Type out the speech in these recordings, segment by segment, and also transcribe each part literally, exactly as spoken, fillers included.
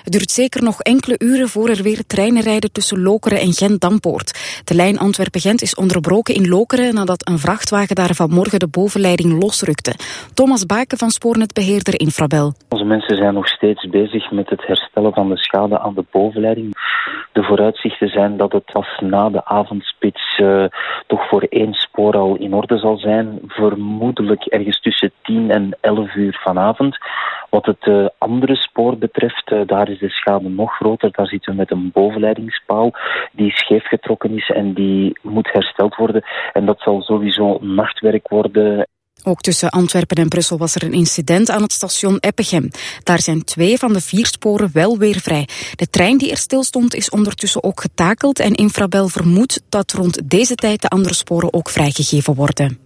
Het duurt zeker nog enkele uren voor er weer treinen rijden tussen Lokeren en Gent-Dampoort. De lijn Antwerpen-Gent is onderbroken in Lokeren nadat een vrachtwagen daar vanmorgen de bovenleiding losrukte. Thomas Baken van Spoornetbeheerder Infrabel. Onze mensen zijn nog steeds bezig met het herstellen van de schade aan de bovenleiding. De vooruitzichten zijn dat het pas na de avondspits uh, toch voor één spoor al in orde zal zijn. Vermoedelijk ergens tussen tien en elf uur vanavond. Wat het uh, andere spoor betreft, uh, daar is de schade nog groter. Daar zitten we met een bovenleidingspaal die scheef getrokken is en die moet hersteld worden. En dat zal sowieso nachtwerk worden. Ook tussen Antwerpen en Brussel was er een incident aan het station Eppegem. Daar zijn twee van de vier sporen wel weer vrij. De trein die er stil stond is ondertussen ook getakeld en Infrabel vermoedt dat rond deze tijd de andere sporen ook vrijgegeven worden.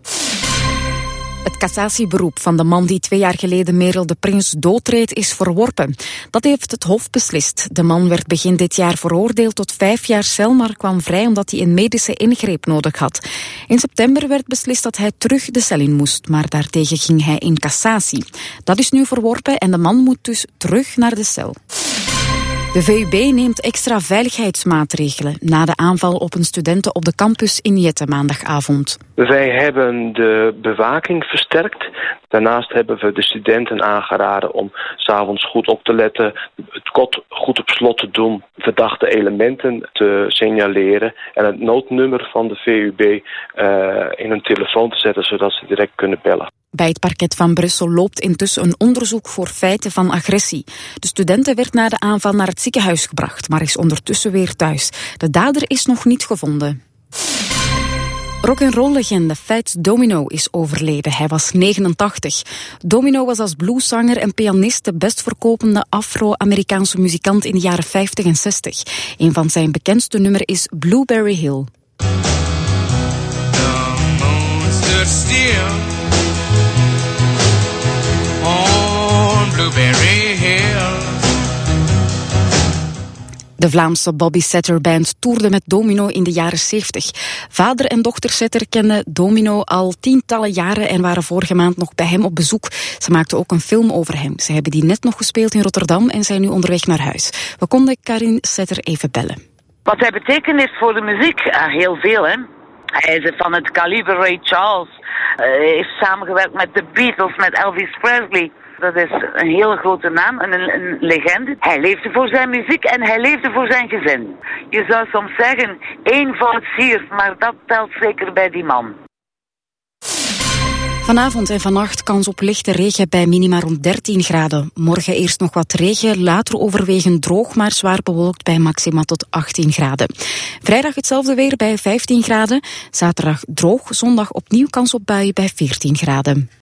Het cassatieberoep van de man die twee jaar geleden Merel de Prins doodreed is verworpen. Dat heeft het Hof beslist. De man werd begin dit jaar veroordeeld tot vijf jaar cel, maar kwam vrij omdat hij een medische ingreep nodig had. In september werd beslist dat hij terug de cel in moest, maar daartegen ging hij in cassatie. Dat is nu verworpen en de man moet dus terug naar de cel. De V U B neemt extra veiligheidsmaatregelen na de aanval op een studenten op de campus in Jette maandagavond. Wij hebben de bewaking versterkt. Daarnaast hebben we de studenten aangeraden om 's avonds goed op te letten, het kot goed op slot te doen, verdachte elementen te signaleren en het noodnummer van de V U B uh, in hun telefoon te zetten, zodat ze direct kunnen bellen. Bij het parket van Brussel loopt intussen een onderzoek voor feiten van agressie. De studente werd na de aanval naar het ziekenhuis gebracht, maar is ondertussen weer thuis. De dader is nog niet gevonden. Rock'n'roll-legende Fats Domino is overleden. Hij was negenentachtig. Domino was als blueszanger en pianist de best verkopende Afro-Amerikaanse muzikant in de jaren vijftig en zestig. Een van zijn bekendste nummers is Blueberry Hill. The moon stood still on Blueberry Hill. De Vlaamse Bobby Setter Band toerde met Domino in de jaren zeventig. Vader en dochter Setter kenden Domino al tientallen jaren en waren vorige maand nog bij hem op bezoek. Ze maakten ook een film over hem. Ze hebben die net nog gespeeld in Rotterdam en zijn nu onderweg naar huis. We konden Karin Setter even bellen. Wat hij betekent is voor de muziek uh, heel veel, hè. Hij is van het kaliber Ray Charles. Uh, hij heeft samengewerkt met de Beatles, met Elvis Presley. Dat is een hele grote naam, een, een legende. Hij leefde voor zijn muziek en hij leefde voor zijn gezin. Je zou soms zeggen, eenvoud siert, maar dat telt zeker bij die man. Vanavond en vannacht kans op lichte regen bij minima rond dertien graden. Morgen eerst nog wat regen, later overwegend droog, maar zwaar bewolkt bij maxima tot achttien graden. Vrijdag hetzelfde weer bij vijftien graden. Zaterdag droog, zondag opnieuw kans op buien bij veertien graden.